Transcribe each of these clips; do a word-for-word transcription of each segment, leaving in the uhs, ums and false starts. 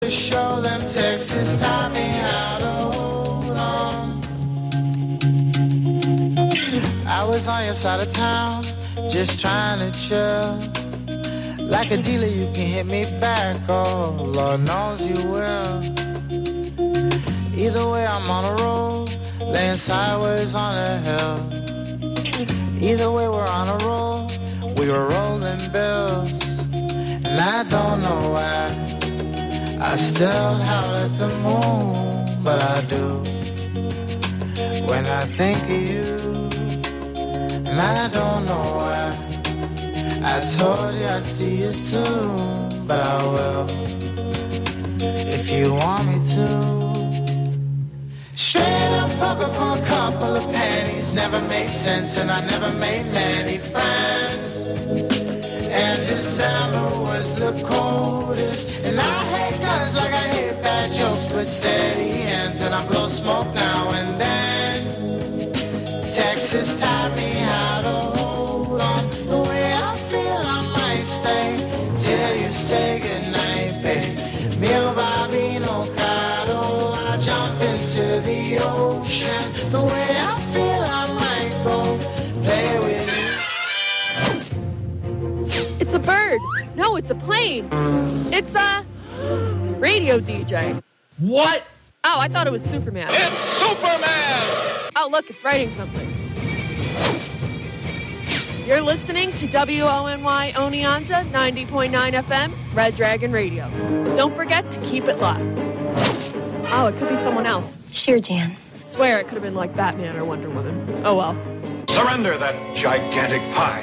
show them Texas taught me how to hold on. I was on your side of town, just trying to chill. Like a dealer, you can hit me back, oh, Lord knows you will. Either way, I'm on a roll, laying sideways on a hill. Either way, we're on a roll, we were rolling bills. And I don't know why I still howl at the moon, but I do when I think of you. And I don't know why I told you I'd see you soon, but I will if you want me to. Straight up poker from a couple of pennies never made sense, and I never made many friends. And December was the coldest, and I hate guns like I hate bad jokes, but steady hands, and I blow smoke now and then. Texas taught me how to hold on. The way I feel, I might stay till you say goodnight, babe. Mio Bambino Caro, I jump into the ocean. The way I feel, I might go play with you. It's a bird. No, it's a plane. It's a radio D J. What? Oh, I thought it was Superman. It's Superman! Oh, look, it's writing something. You're listening to W O N Y Oneonta ninety point nine F M, Red Dragon Radio. Don't forget to keep it locked. Oh, it could be someone else. Sure, Jan. I swear it could have been like Batman or Wonder Woman. Oh, well. Surrender that gigantic pie.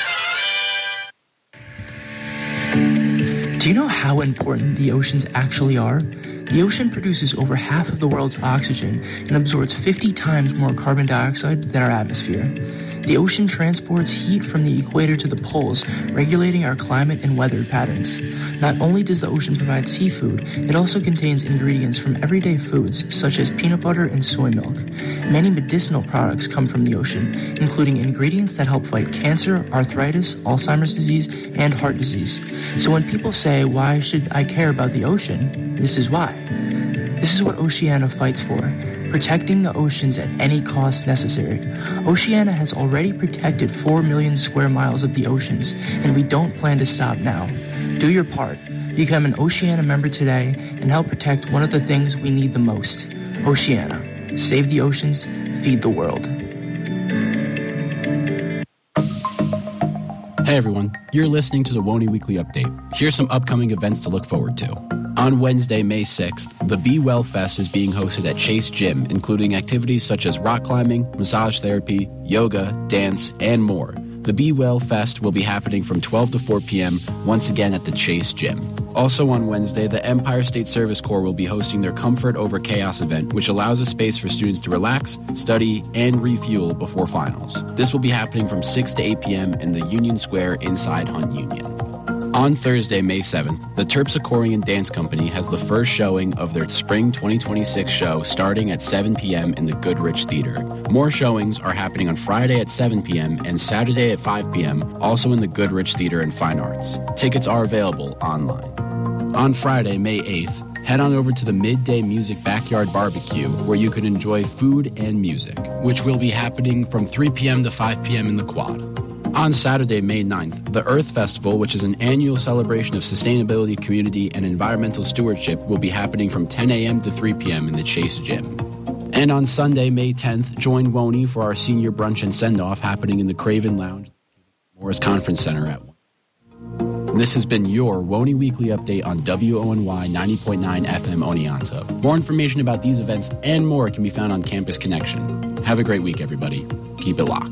Do you know how important the oceans actually are? The ocean produces over half of the world's oxygen and absorbs fifty times more carbon dioxide than our atmosphere. The ocean transports heat from the equator to the poles, regulating our climate and weather patterns. Not only does the ocean provide seafood, it also contains ingredients from everyday foods, such as peanut butter and soy milk. Many medicinal products come from the ocean, including ingredients that help fight cancer, arthritis, Alzheimer's disease, and heart disease. So when people say, why should I care about the ocean? This is why. This is what Oceana fights for, protecting the oceans at any cost necessary. Oceana has already protected four million square miles of the oceans, and we don't plan to stop now. Do your part. Become an Oceana member today and help protect one of the things we need the most. Oceana. Save the oceans, feed the world. Hey everyone, you're listening to the W O N Y Weekly Update. Here's some upcoming events to look forward to. On Wednesday, May sixth, the Be Well Fest is being hosted at Chase Gym, including activities such as rock climbing, massage therapy, yoga, dance, and more. The Be Well Fest will be happening from twelve to four p.m. once again at the Chase Gym. Also on Wednesday, the Empire State Service Corps will be hosting their Comfort Over Chaos event, which allows a space for students to relax, study, and refuel before finals. This will be happening from six to eight p.m. in the Union Square inside Hunt Union. On Thursday, May seventh, the Terpsichorean Dance Company has the first showing of their Spring twenty twenty-six show starting at seven p.m. in the Goodrich Theater. More showings are happening on Friday at seven p.m. and Saturday at five p.m., also in the Goodrich Theater and Fine Arts. Tickets are available online. On Friday, May eighth, head on over to the Midday Music Backyard Barbecue, where you can enjoy food and music, which will be happening from three p.m. to five p.m. in the Quad. On Saturday, May ninth, the Earth Festival, which is an annual celebration of sustainability, community, and environmental stewardship, will be happening from ten a.m. to three p.m. in the Chase Gym. And on Sunday, May tenth, join W O N Y for our senior brunch and send-off happening in the Craven Lounge, Morris Conference Center at one. This has been your W O N Y Weekly Update on W O N Y ninety point nine F M Oneonta. More information about these events and more can be found on Campus Connection. Have a great week, everybody. Keep it locked.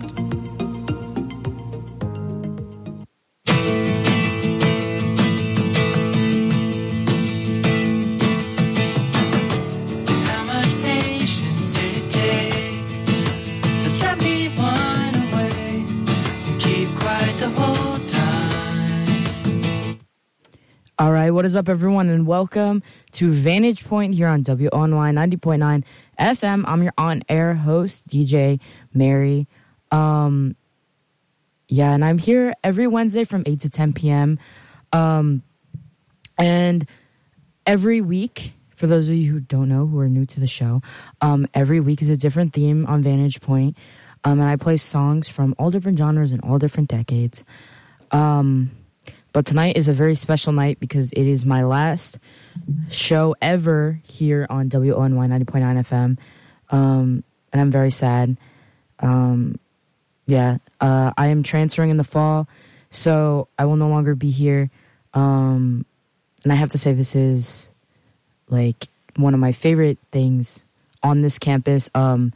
All right, what is up, everyone, and welcome to Vantage Point here on W O N Y ninety point nine F M. I'm your on-air host, D J Mary. Um, yeah, and I'm here every Wednesday from eight to ten p.m. Um, and every week, for those of you who don't know, who are new to the show, um, every week is a different theme on Vantage Point. Um, and I play songs from all different genres and all different decades. Um, but tonight is a very special night because it is my last show ever here on W O N Y ninety point nine F M. Um, and I'm very sad. Um, yeah, uh, I am transferring in the fall, so I will no longer be here. Um, and I have to say this is like one of my favorite things on this campus. Um,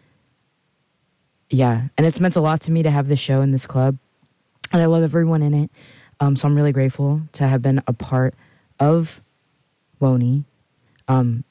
yeah, and it's meant a lot to me to have this show in this club, and I love everyone in it. Um, so I'm really grateful to have been a part of W O N Y. Um,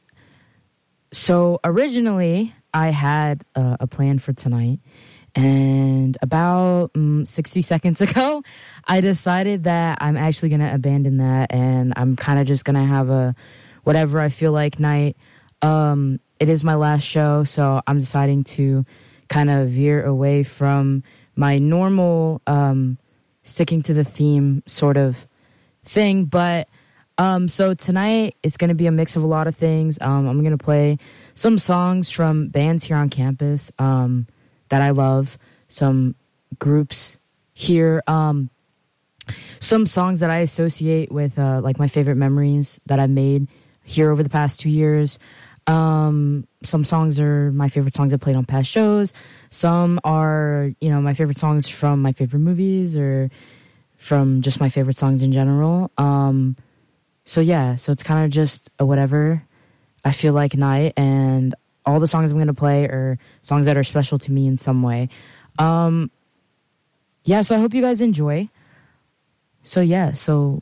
so originally I had uh, a plan for tonight, and about um, sixty seconds ago, I decided that I'm actually going to abandon that, and I'm kind of just going to have a whatever I feel like night. Um, it is my last show, so I'm deciding to kind of veer away from my normal um, sticking to the theme sort of thing. But um, so tonight it's going to be a mix of a lot of things. Um, I'm going to play some songs from bands here on campus um, that I love, some groups here, um, some songs that I associate with uh, like my favorite memories that I've made here over the past two years. Um, some songs are my favorite songs I played on past shows. Some are, you know, my favorite songs from my favorite movies or from just my favorite songs in general. Um, so yeah, so it's kind of just a whatever I feel like night, and all the songs I'm going to play are songs that are special to me in some way. Um, yeah, so I hope you guys enjoy. So yeah, so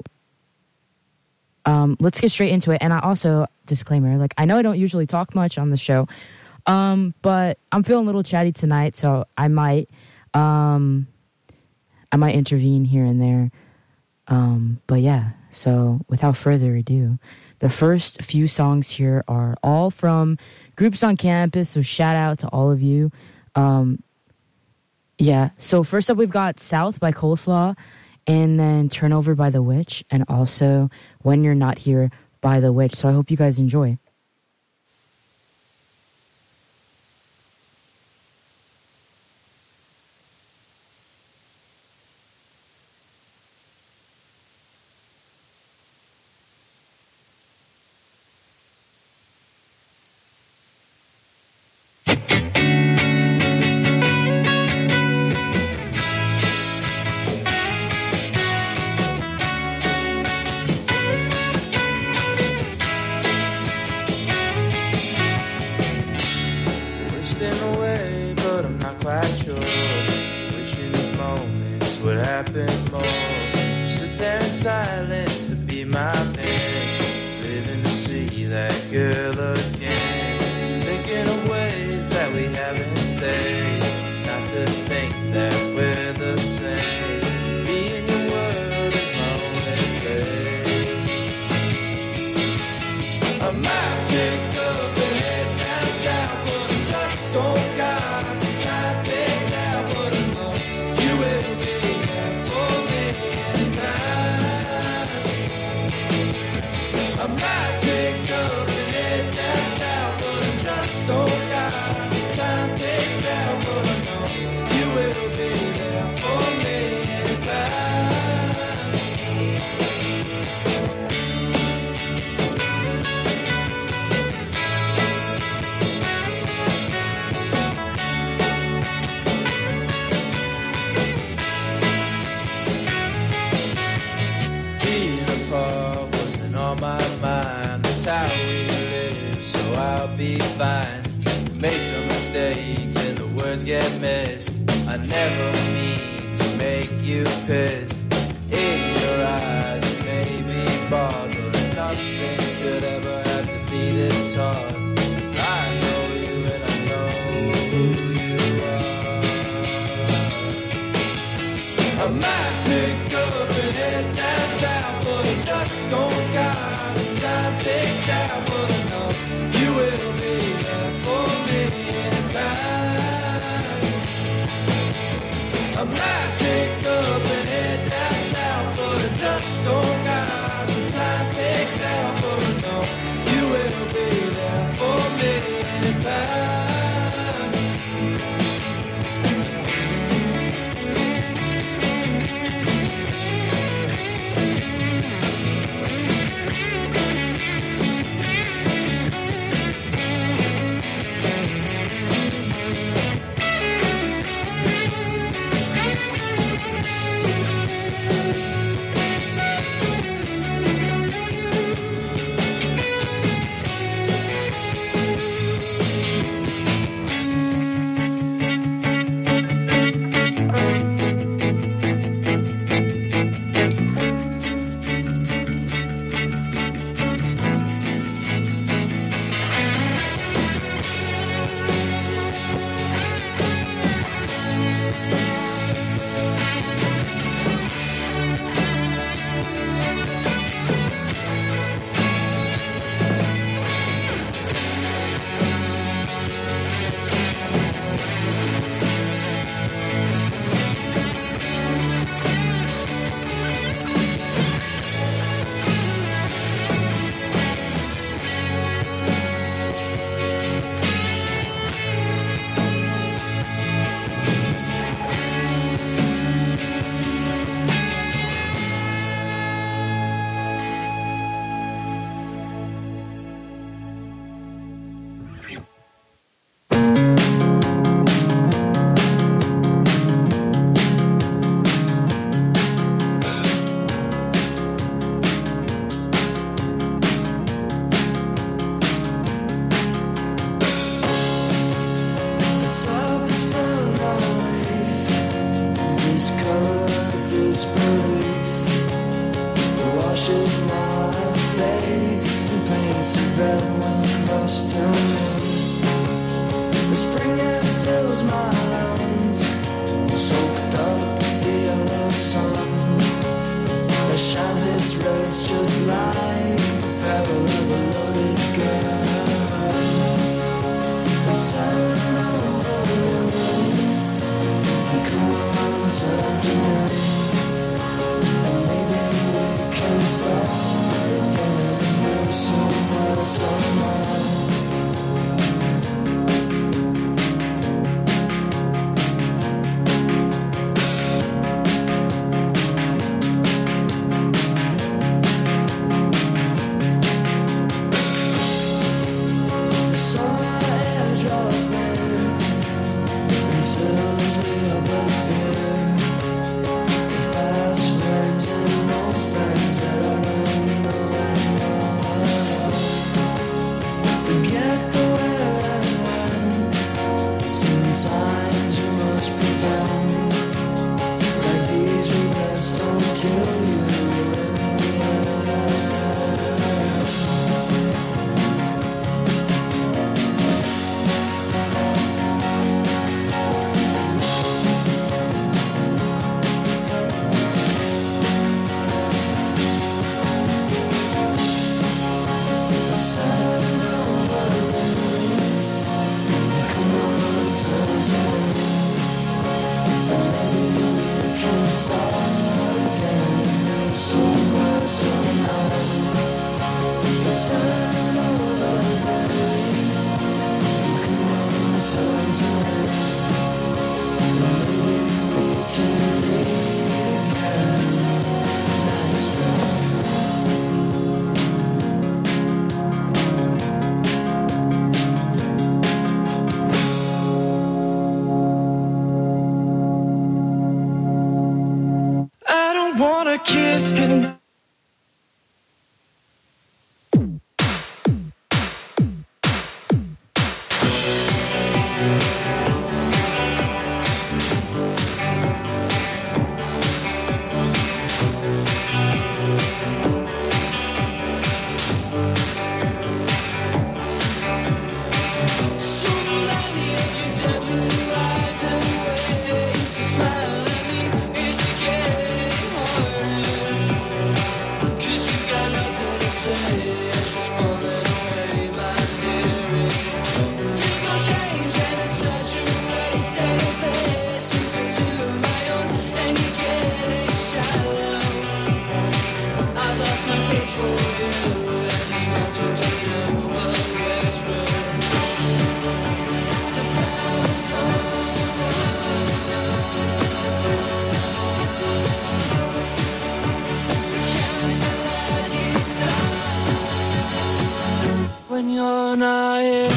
um, let's get straight into it. And I also, disclaimer, like I know I don't usually talk much on the show, um, but I'm feeling a little chatty tonight, so I might, um, I might intervene here and there. Um, but yeah, so without further ado, the first few songs here are all from groups on campus, so shout out to all of you. Um, yeah, so first up we've got South by Coleslaw, and then Turnover by The Witch, and also When You're Not Here by The Witch. So I hope you guys enjoy. Just don't got the time picked out, but I know breath when you're close to me. The spring air fills my lungs, soaked up the yellow sun that shines its rays just like the barrel of a loaded gun. It's hanging over the roof, and come on, turn to me, and maybe we can start again and move somewhere, somewhere. Kiss goodnight. When you're not here.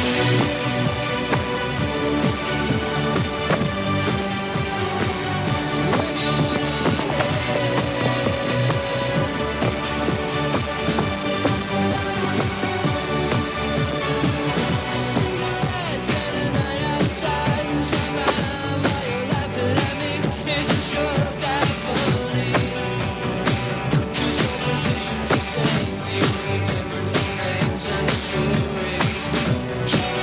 Keep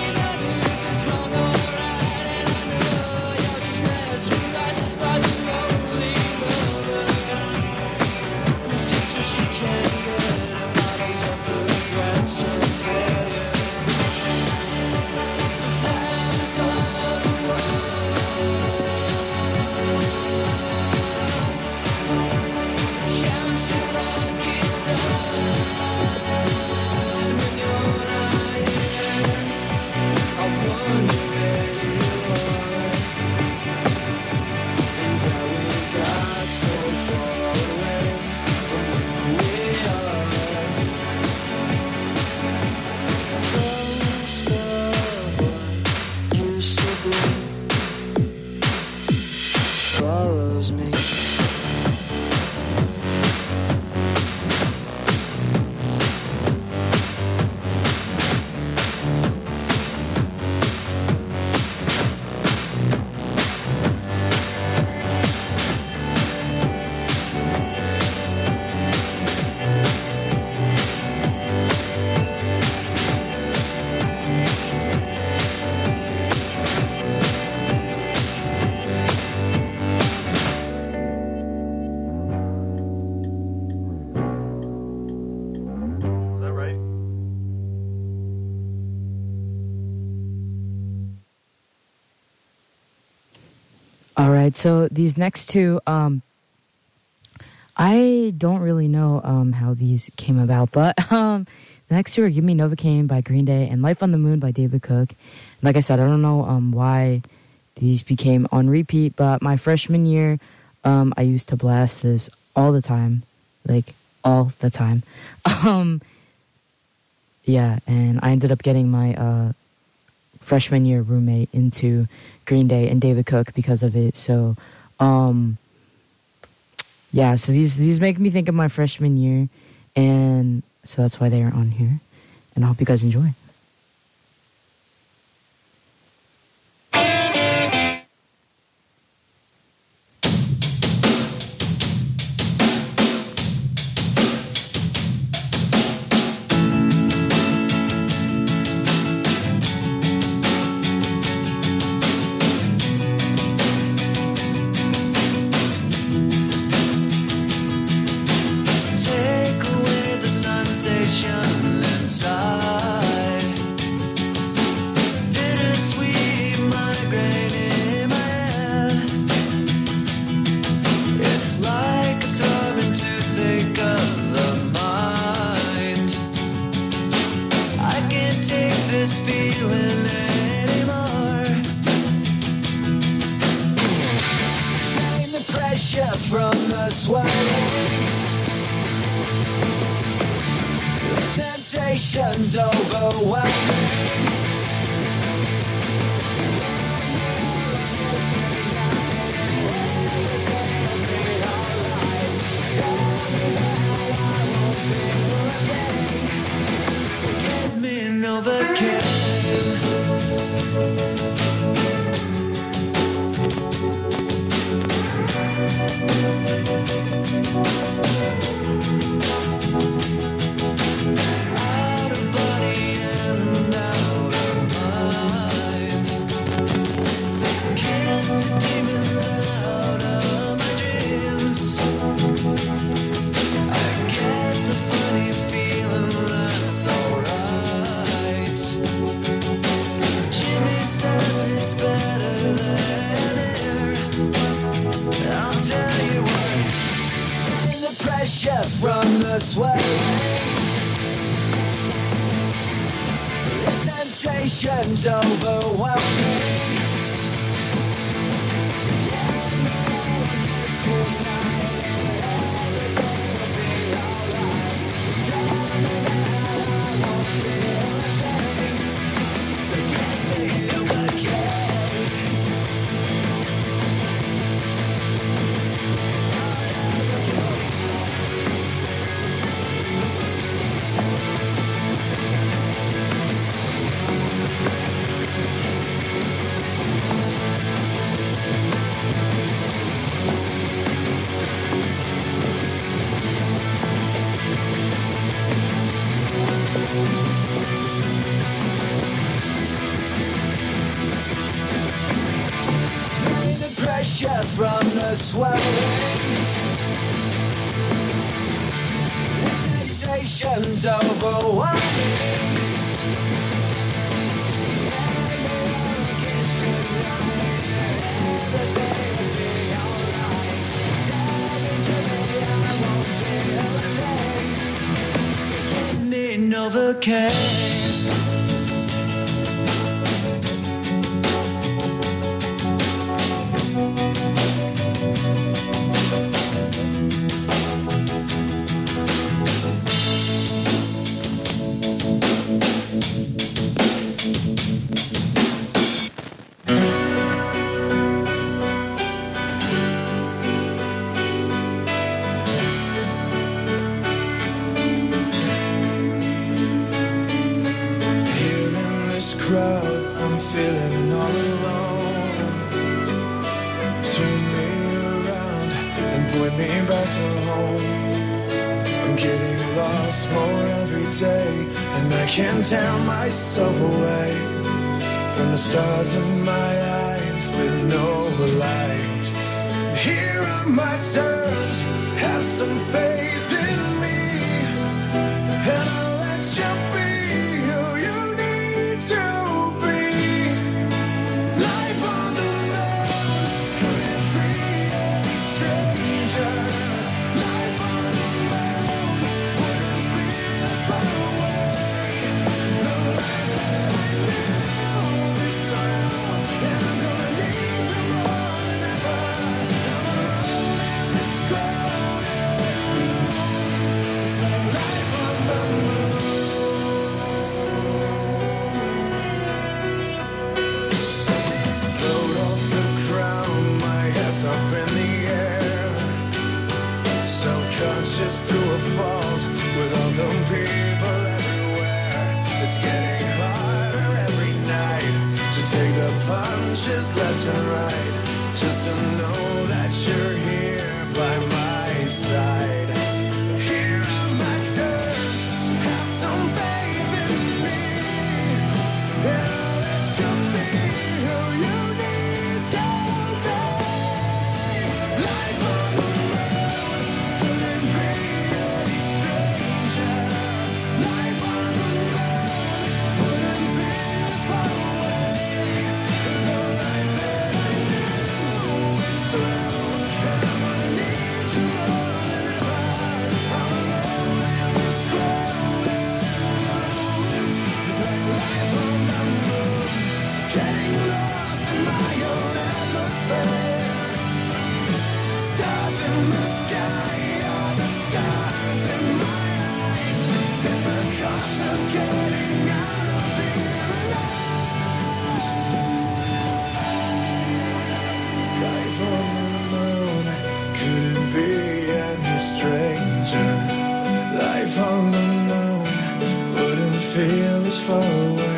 All right, so these next two, um, I don't really know um, how these came about, but um, the next two are Give Me Novocaine by Green Day and Life on the Moon by David Cook. Like I said, I don't know um, why these became on repeat, but my freshman year, um, I used to blast this all the time, like all the time. Um, yeah, and I ended up getting my uh, freshman year roommate into Green Day and David Cook because of it. So, um, yeah, so these these make me think of my freshman year, and so that's why they are on here. And I hope you guys enjoy. Sensations overwhelming. Give me Novocaine. From the sway, sensations overwhelming. From the swelling, sensations overwhelming. Give me Novocaine. Can't tear myself away from the stars in my eyes with no light. Here are my terms, have some faith in me, and I'll let you be who you need to be. Life on the moon. take the punches left and right, just to know that you're here by my side. And here are my terms, have some faith in me, and I'll let you be who you need to be. Life on the road couldn't be any stranger. Life on the road wouldn't feel as far away. The life that I knew is through, and I'm gonna need you more than ever. I'm alone in this crowd. It's like life on the moon, getting lost in my own atmosphere. Stars in the sky are the stars in my eyes. It's the cost of getting out of here alive. Life on the moon couldn't be any stranger. Life on the moon wouldn't feel as far away.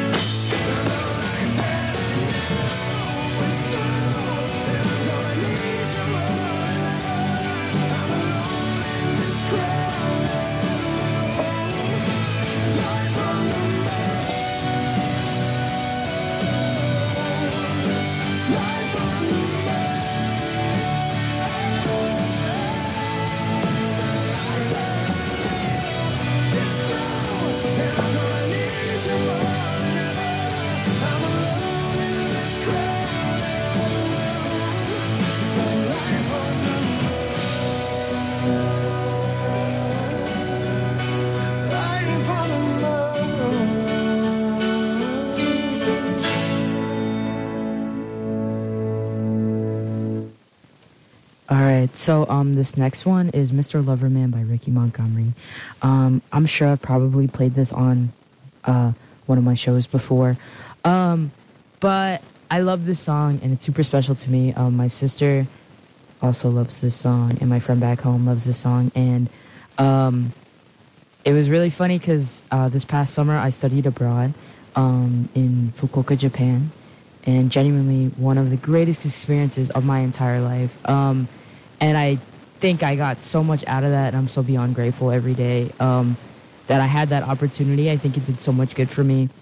All right, so um, this next one is Mister Loverman by Ricky Montgomery. Um, I'm sure I've probably played this on uh, one of my shows before, um, but I love this song and it's super special to me. Um, my sister also loves this song, and my friend back home loves this song. And um, it was really funny because uh, this past summer I studied abroad um, in Fukuoka, Japan. And genuinely one of the greatest experiences of my entire life. Um, and I think I got so much out of that, and I'm so beyond grateful every day um, that I had that opportunity. I think it did so much good for me.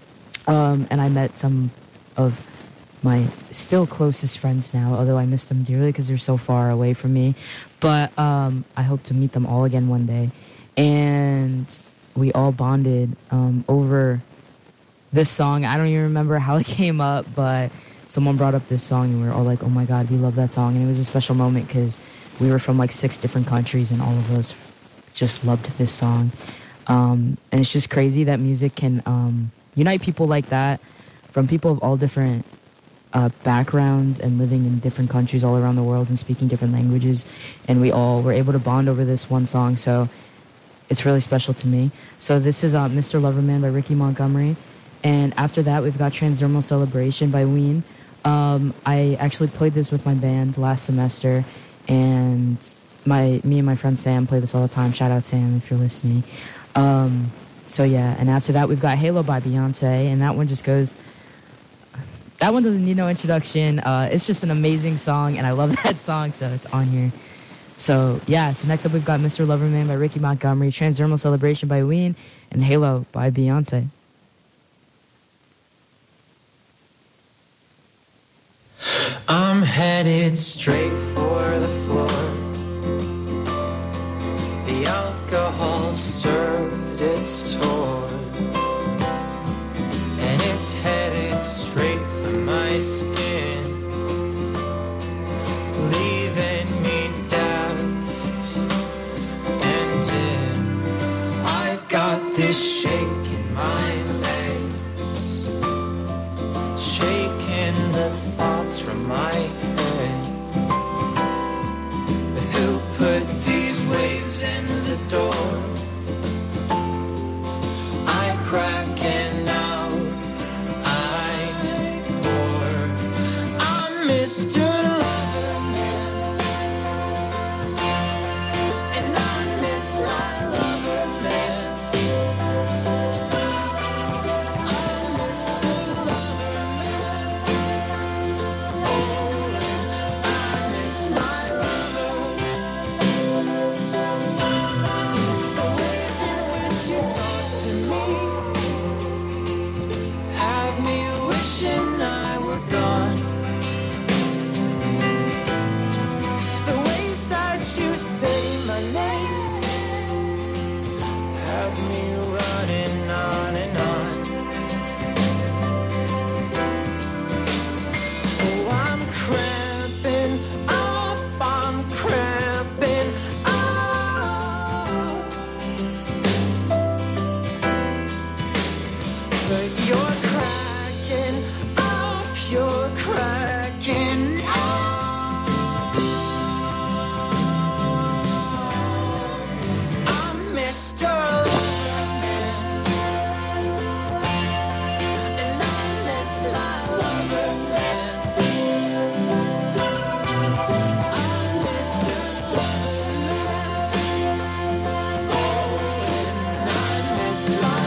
Um, and I met some of my still closest friends now, although I miss them dearly because they're so far away from me. But um, I hope to meet them all again one day. And we all bonded um, over this song. I don't even remember how it came up, but someone brought up this song and we were all like, oh my God, we love that song. And it was a special moment because we were from like six different countries and all of us just loved this song. Um, and it's just crazy that music can um, unite people like that, from people of all different uh, backgrounds and living in different countries all around the world and speaking different languages. And we all were able to bond over this one song. So it's really special to me. So this is uh, Mister Loverman by Ricky Montgomery. And after that, we've got Transdermal Celebration by Ween. Um, I actually played this with my band last semester, and my me and my friend Sam play this all the time. Shout out, Sam, if you're listening. Um, so, yeah, and after that, we've got Halo by Beyonce, and that one just goes... That one doesn't need no introduction. Uh, it's just an amazing song, and I love that song, so it's on here. So, yeah, so next up, we've got Mister Loverman by Ricky Montgomery, Transdermal Celebration by Ween, and Halo by Beyonce. I'm headed straight for the floor. The alcohol served its tour, and it's headed straight for my skin, leaving me daft and dim. I've got this shake in my legs, shaking the thoughts from my head. Who put these waves in the door? but you're cracking up, you're cracking up. I'm Mister Loverman, and I miss my Loverman. I'm Mister Loverman, oh, and I miss my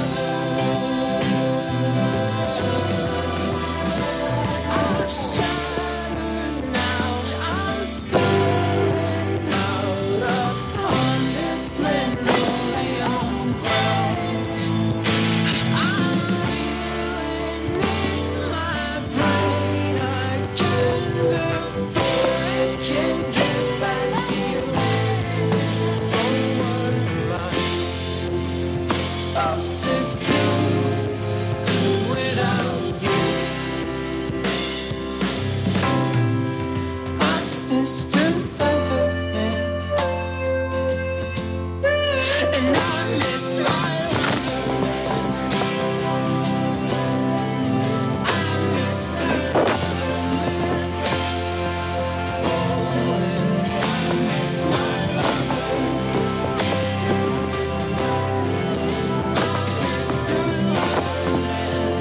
I'm shattered now, I'm spinning out upon this linoleum ground. I'm reeling in my brain again before it can get back to you. Oh, what am I supposed to do without you? Mister Loverman, and I miss my Loverman. I'm Mister Loverman, oh, and I miss my Loverman. I'm Mister Loverman,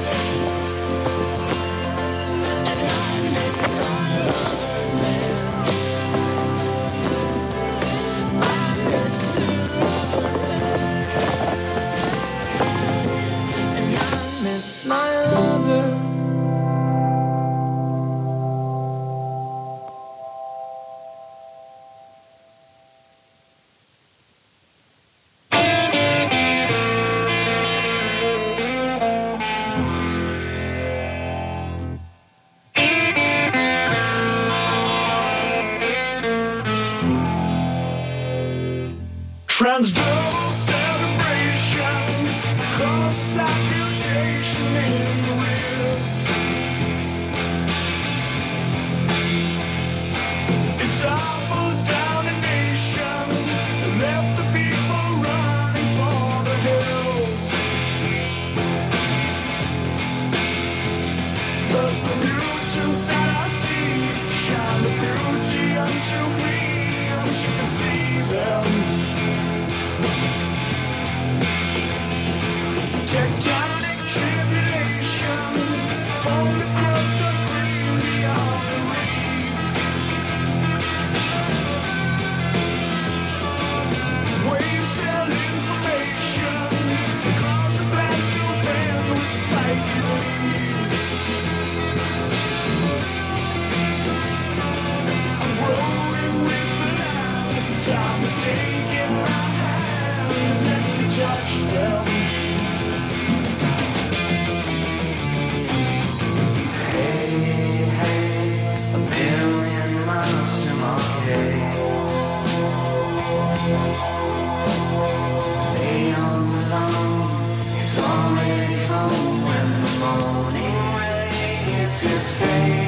and I miss my Loverman. Mister Loverman, and I miss my lover. Transglobal celebration, cause salutation in the rift. It toppled down a nation and left the people running for the hills. But the mutants that I see shine the beauty unto me, and you can see them. Tectonic tribulation from the crust of green beyond the reef. Waves sell information across the blast to bend with spiky leaves. I'm growing with the land. Time is taking my hand. Let me touch them. Leon Malone is already home when the morning rain hits his face.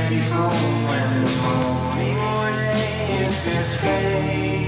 ready home when the morning rains his face.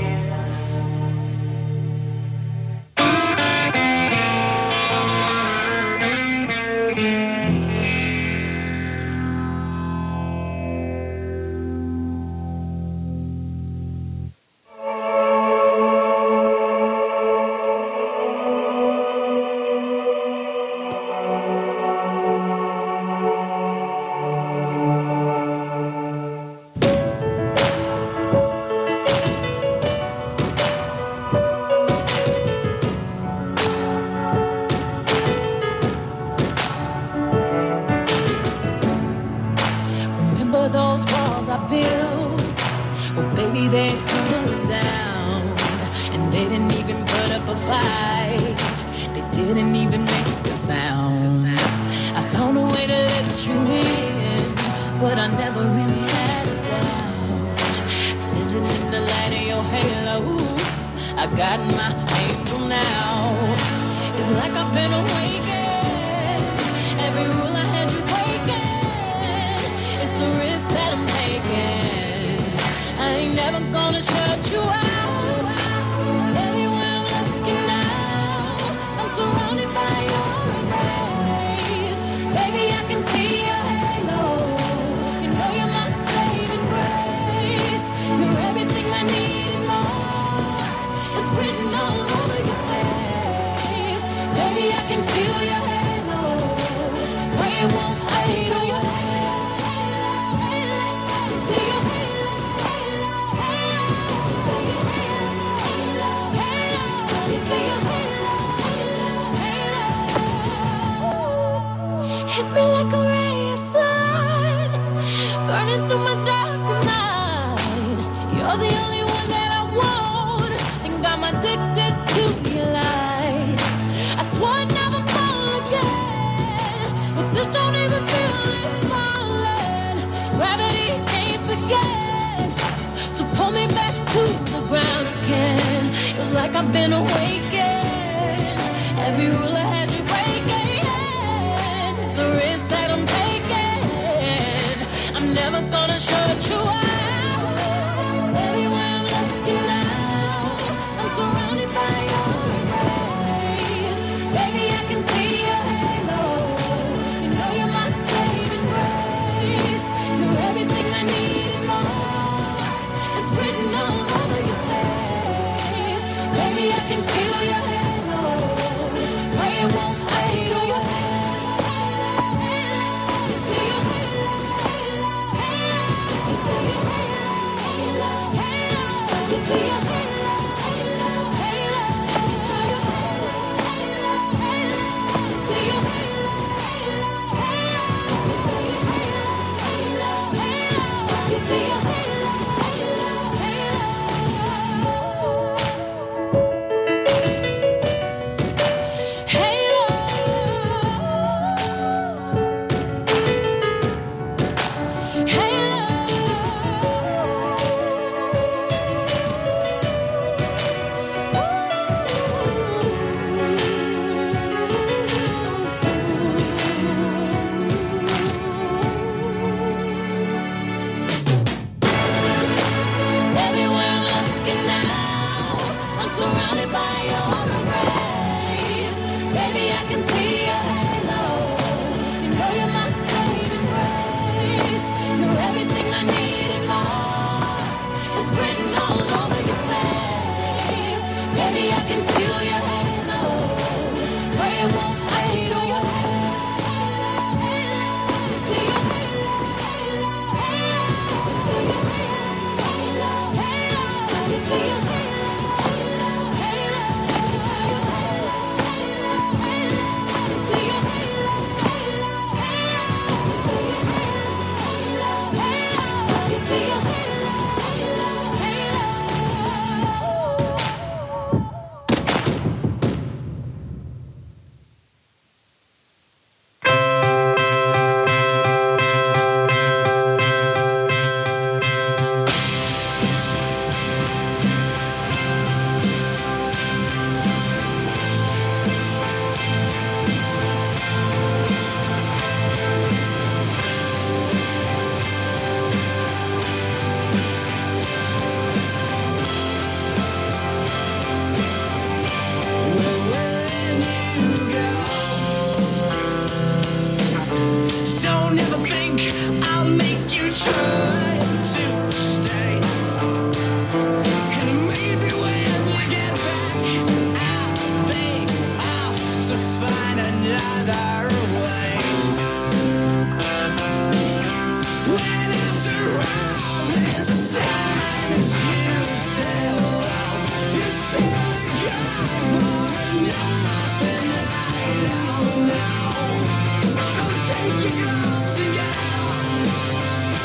Everything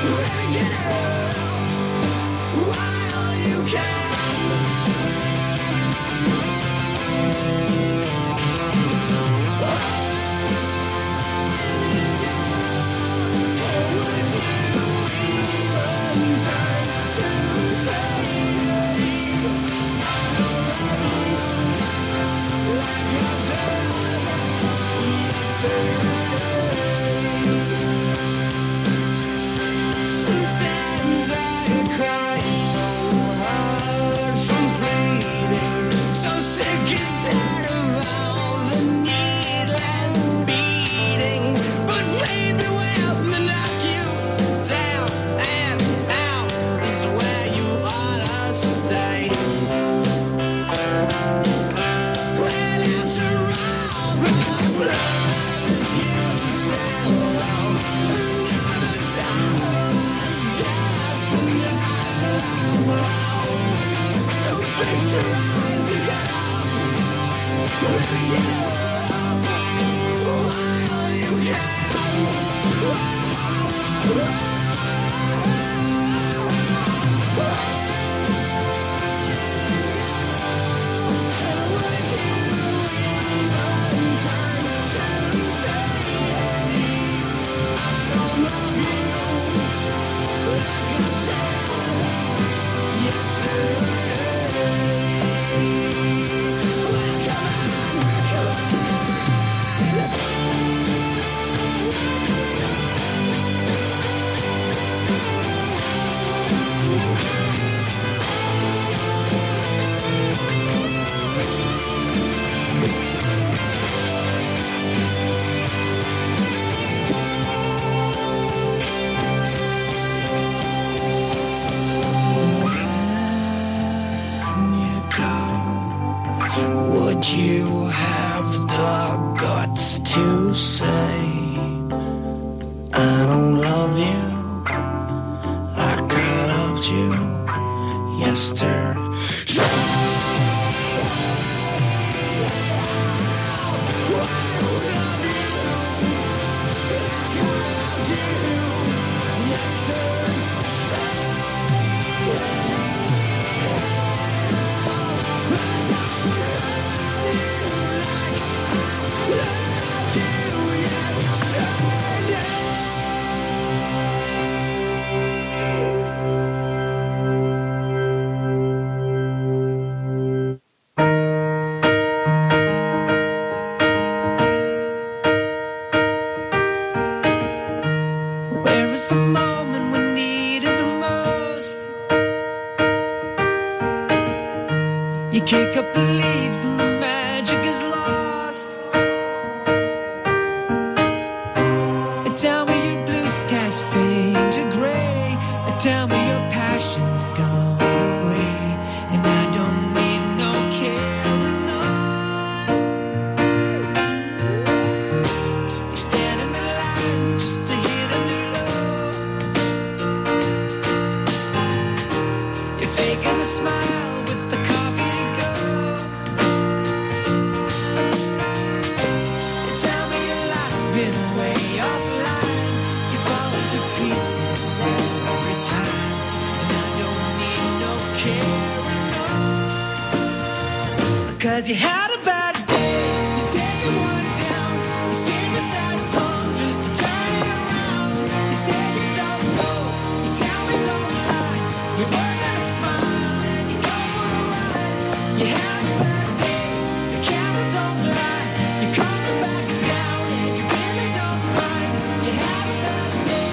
Cause you had a bad day, you take it one down, you sing a sad song just to turn it around. You say you don't know, you tell me don't lie, you work at a smile and you go for a ride. You had a bad day, the camera don't lie, you come back down and you really don't mind. You had a bad day,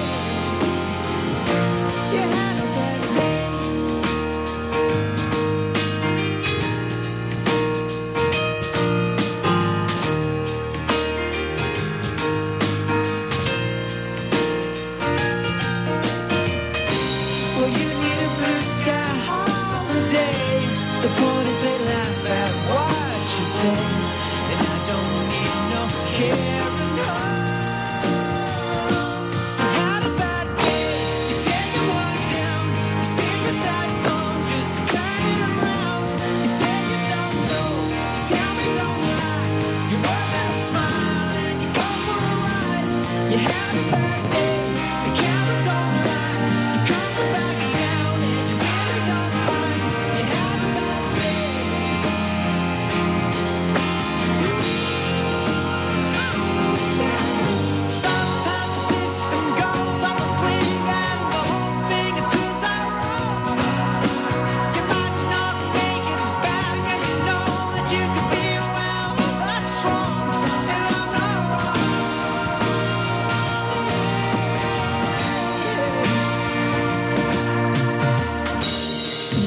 you had a bad day. The point is they laugh at what you say, and I don't need no care and home. You had a bad day, you take it one down, you sing a sad song just to turn it around. You say you don't know, you tell me don't lie, you work at a smile and you go for a ride. You had a bad day, the camera don't lie,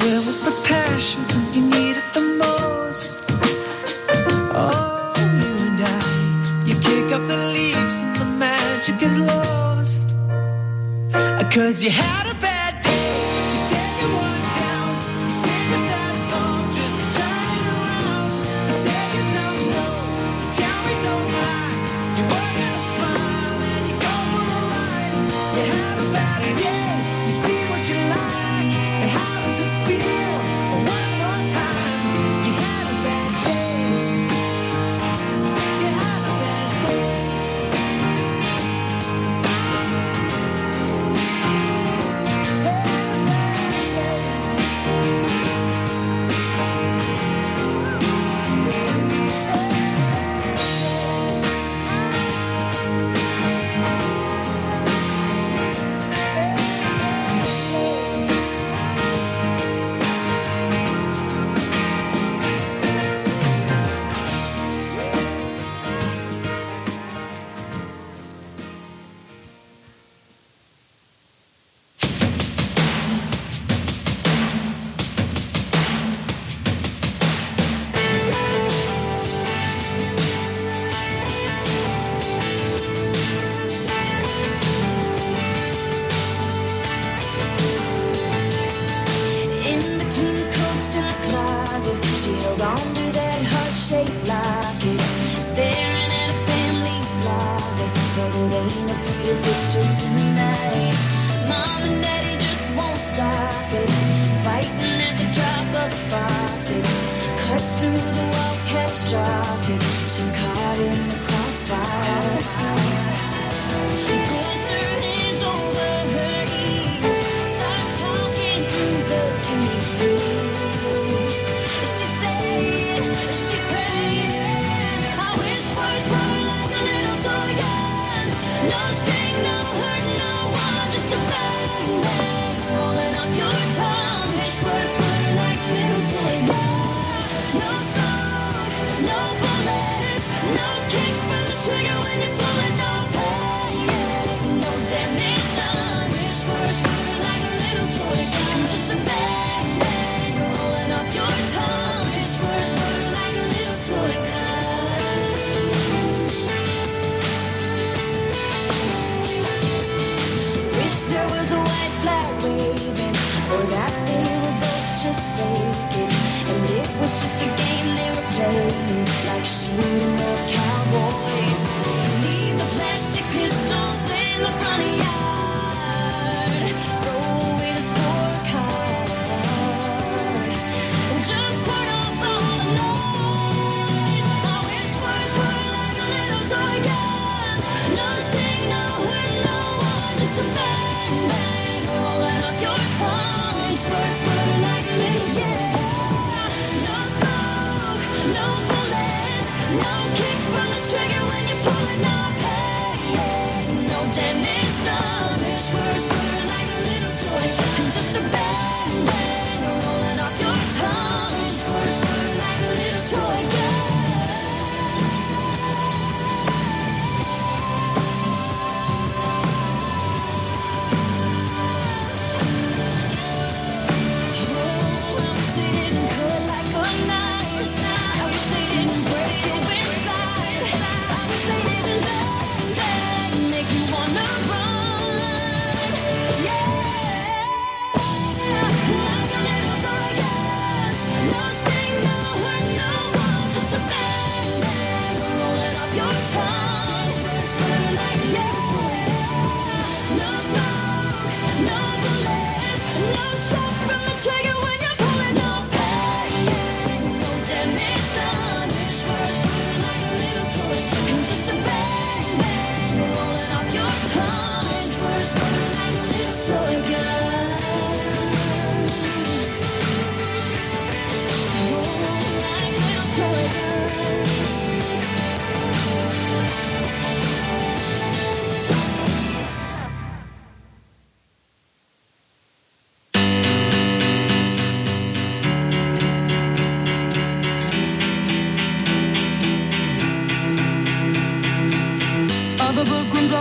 Where was the passion when you needed the most? Oh, you and I, you kick up the leaves and the magic is lost. Cause you had a bad day, you take everyone down, you sing a sad song just to turn it around. You say you don't know, you tell me don't lie, you work at a smile and you go for a ride. You had a bad day, you see what you like, and how does it feel? One more time, you had a bad day, you had a bad day.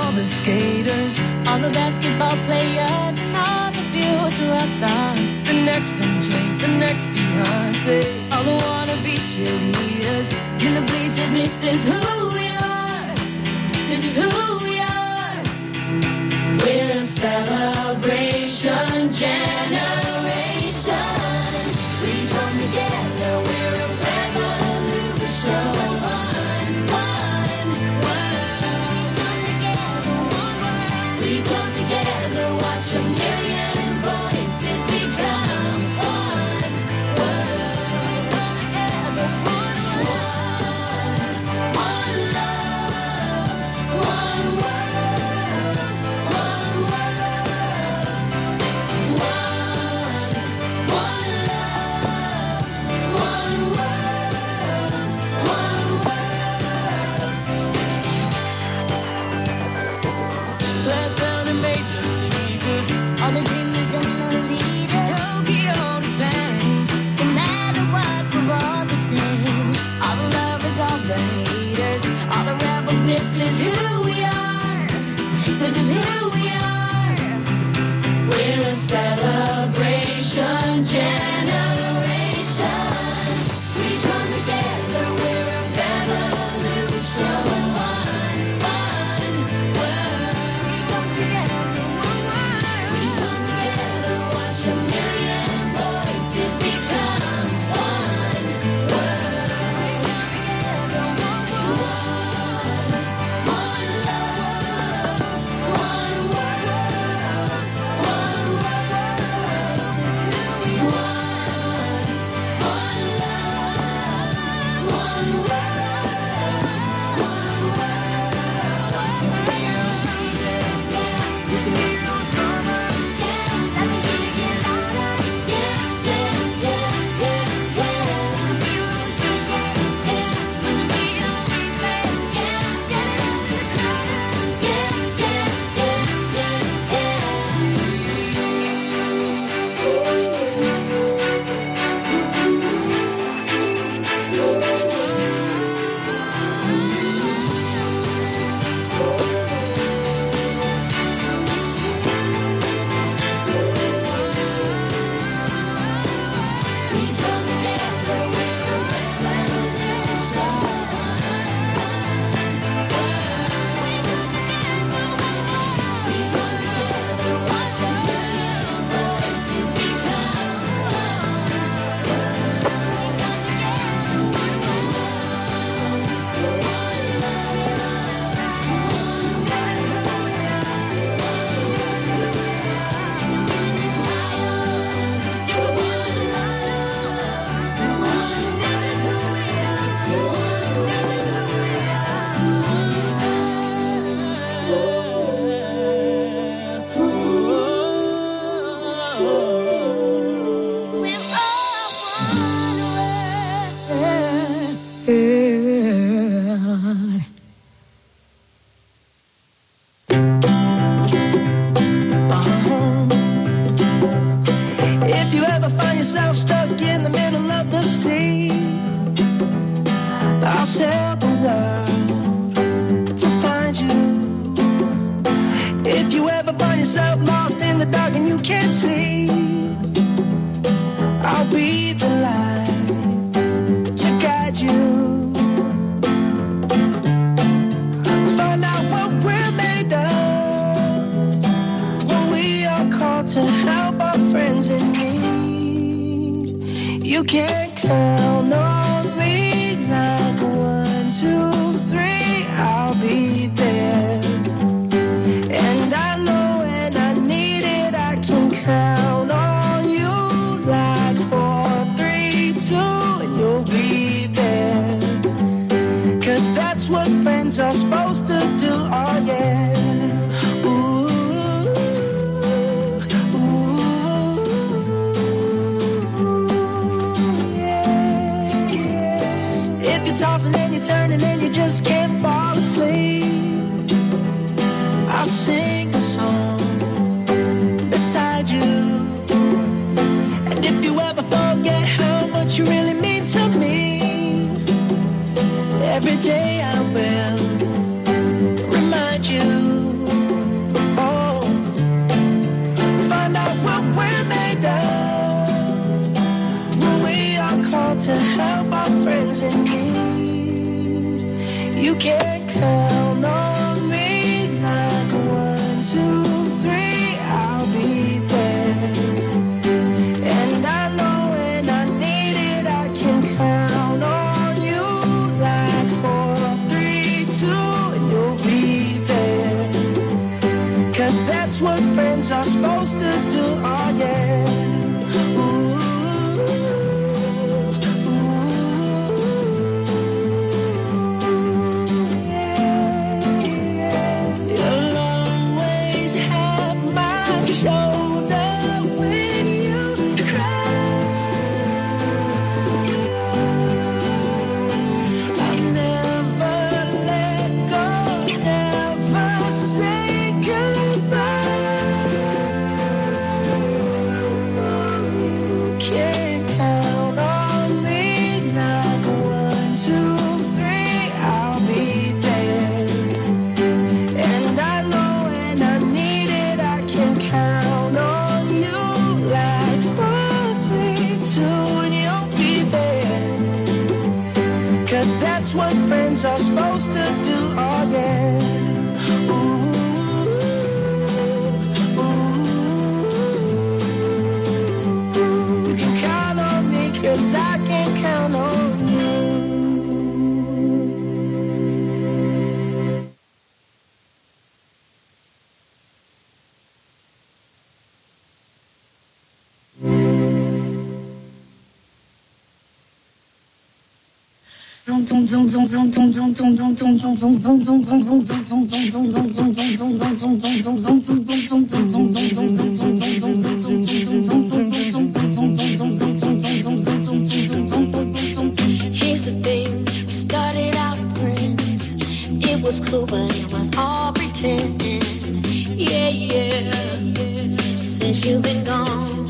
skaters, all the basketball players, and all the future rock stars. The next M J, the next Beyonce. All who wanna be cheerleaders in the bleachers. This is who we are. This is who we are. We're a celebration generation. We come together. We're a revolution. One, one world. We come together. Watch a million voices become one world. We come together. One world. One love. One world. One world. One. One love. One world. One world. Glass down and major leaguers. All the dreamers and the leaders. Tokyo to Spain. No matter what, we're all the same. All the lovers, all the haters, all the rebels. This is who we are. This is who we are. We're a celebration generation. We come together. We're a revolution. One, one world. We come together. One world. We come together. Watch a million voices become one world. We come together. One world. One love. One world. One world. This is who we are. One, one love. One world. One world. You can be no stronger. Yeah, let me hear you get louder. Yeah, yeah, yeah, yeah, yeah. You can be with D J. Yeah, with the beat on replay. Yeah, standing out in the crowd. Yeah, yeah, yeah, yeah, We come together. We're a revolution. We come together. Watch a million voices become one. You can be the light. One, this is who we are. One, this is who we are. We're all one world. If you ever find yourself stuck in the middle of the sea, I'll sail the world to find you. If you ever find yourself lost in the dark and you can't see, I'll be the light to guide you. Find out what we're made of when we are called to help our friends in need. You can count on me like one, two, three, I'll be there. And I know when I need it, I can count on you like four, three, two, and you'll be there. Cause that's what friends are supposed to do, oh yeah. Ooh, ooh, yeah, yeah. If you're tossing and you're turning and you just can't fall asleep, I'll sing a song beside you. And if you ever forget how much you really mean to me, every day I will remind you. Oh, find out what we're made of to help our friends in need. You can count on me like one, two, three, I'll be there. And I know when I need it, I can count on you like four, three, two, and you'll be there. Cause that's what friends are supposed to do, oh yeah. What friends are supposed to do, oh yeah. Ooh, ooh. You can count on me, cause I can count on you. Here's the thing, we started out friends. It was cool, but it was all pretending. Yeah, yeah. Since you've been gone,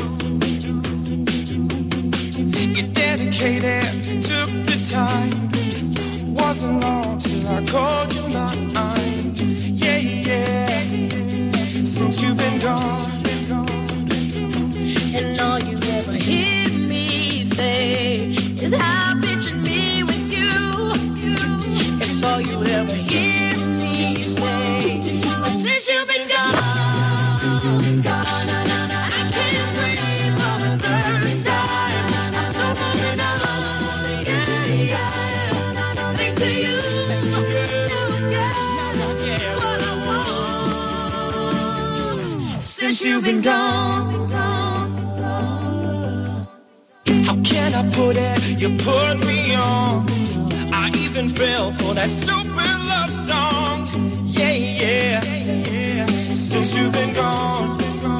you dedicated, took the time. Wasn't long till I called you mine. Yeah, yeah. Since you've been gone, and all you ever hear me say is how pictured me with you. That's all you ever hear me say. But since you've been gone, I can't breathe for the first time. I'm so moving on, yeah, yeah. Thanks to you, you get what I want. Since you've been gone. how can I put it? You put me on. I even fell for that stupid love song. Yeah, yeah, yeah. Since you've been gone,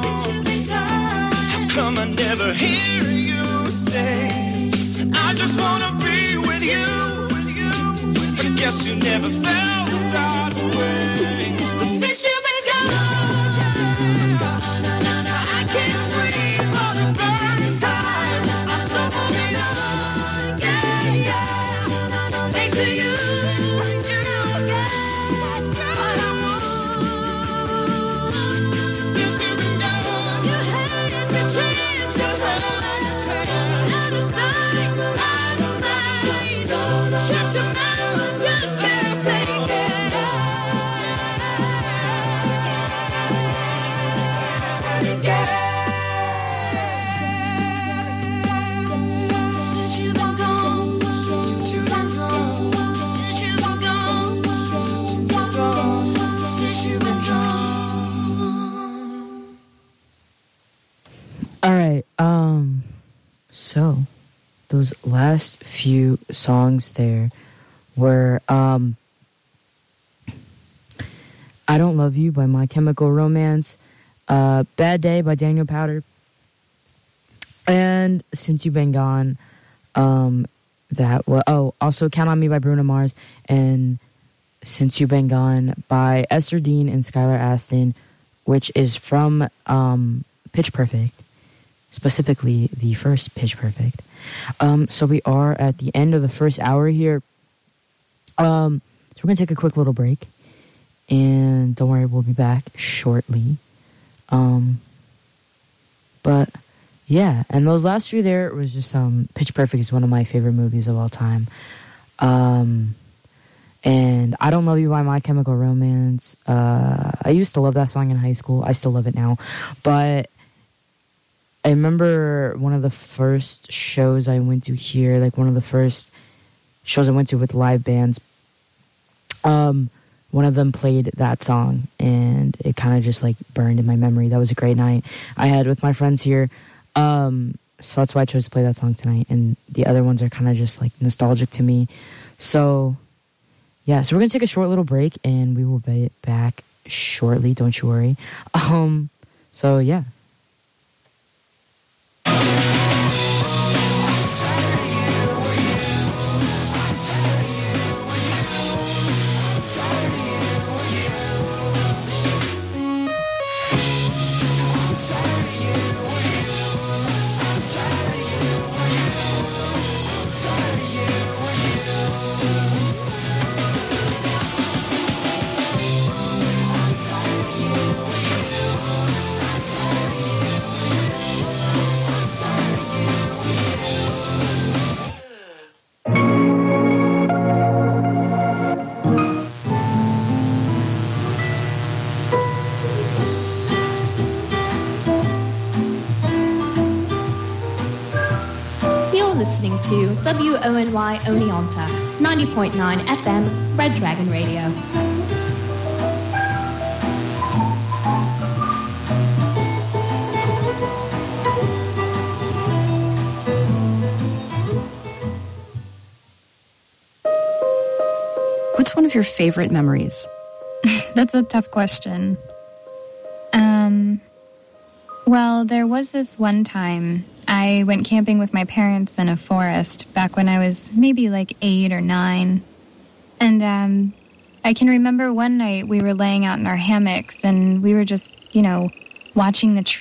how come I never hear you say, I just wanna be with you? But I guess you never felt that way. But since you've been gone, I can't breathe for the first time. I'm so moving on, yeah, yeah. Thanks to you, you get what I want. Since you've been gone, you had every chance you had. Out of sight, out of mind. Shut your mouth, just can't take it. Since you've been gone, since you've been gone, since you've been gone, since you've been gone. All right. Um. So, those last few songs there were um. "I Don't Love You" by My Chemical Romance, uh, "Bad Day" by Daniel Powder, and "Since You've Been Gone," um, that was oh also "Count on Me" by Bruno Mars, and "Since You've Been Gone" by Esther Dean and Skylar Astin, which is from um, Pitch Perfect, specifically the first Pitch Perfect. Um, so we are at the end of the first hour here. Um, so we're gonna take a quick little break, and don't worry, we'll be back shortly. Um, but yeah, and those last few there was just um, Pitch Perfect is one of my favorite movies of all time. Um, and I Don't Love You by My Chemical Romance. Uh, I used to love that song in high school. I still love it now. But I remember one of the first shows I went to here, like one of the first shows I went to with live bands. Um, one of them played that song, and it kind of just like burned in my memory. That was a great night I had with my friends here. Um, so that's why I chose to play that song tonight. And the other ones are kind of just like nostalgic to me. So yeah, so we're going to take a short little break, and we will be back shortly. Don't you worry. Um, so yeah. Listening to W O N Y Oneonta, ninety point nine F M, Red Dragon Radio. What's one of your favorite memories? That's a tough question. Um, well, there was this one time I went camping with my parents in a forest back when I was maybe like eight or nine. And um, I can remember one night we were laying out in our hammocks and we were just, you know, watching the trees.